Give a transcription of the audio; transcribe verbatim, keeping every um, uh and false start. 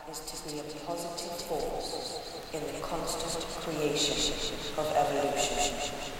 is to be a positive force in the constant creation of evolution.